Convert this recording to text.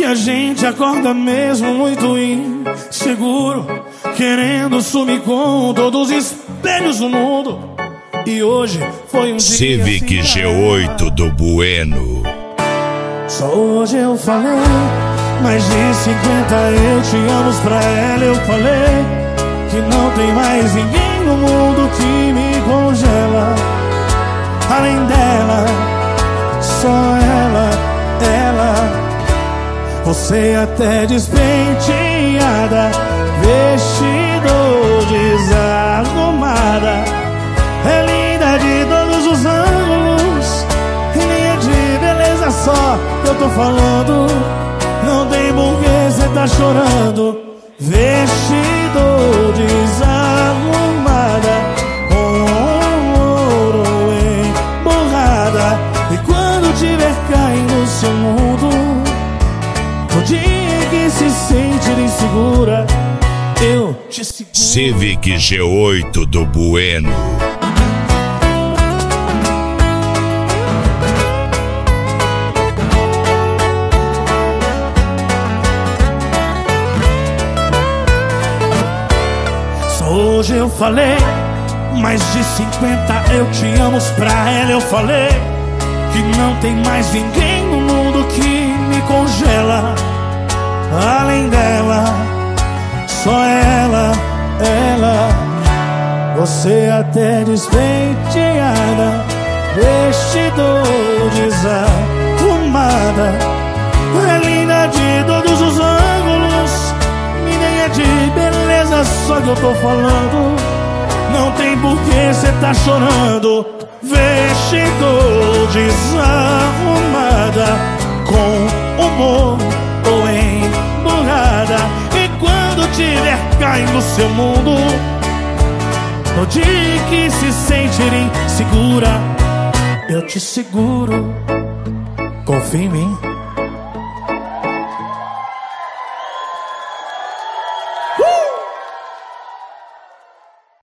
a gente acorda mesmo muito inseguro, querendo sumir com todos os espelhos do mundo. E hoje foi um Civic dia G8 do Bueno. Só hoje eu falei, mais de 50 eu te amo pra ela. Eu falei que não tem mais ninguém no mundo que me congela. Além dela, só ela. Você até despenteada, vestido desarrumada, é linda de todos os ângulos, e nem é de beleza só que eu tô falando. Não tem porquê cê tá chorando. Vestido desarrumada, com ouro emborrada. E quando tiver caindo no seu mundo, no dia que se sentir insegura, eu te seguro. Civic G8 do Bueno. Só hoje eu falei, mais de 50 eu te amo pra ela. Eu falei que não tem mais ninguém no mundo que me congela. Além dela, só ela. Você até despenteada, vestido desarrumada, é linda de todos os ângulos, e nem é de beleza só que eu tô falando. Não tem porquê cê tá chorando. Vestido desarrumada, com humor ou emburrada. E quando tiver caindo seu mundo, no dia que se sentir insegura, eu te seguro. Confia em mim.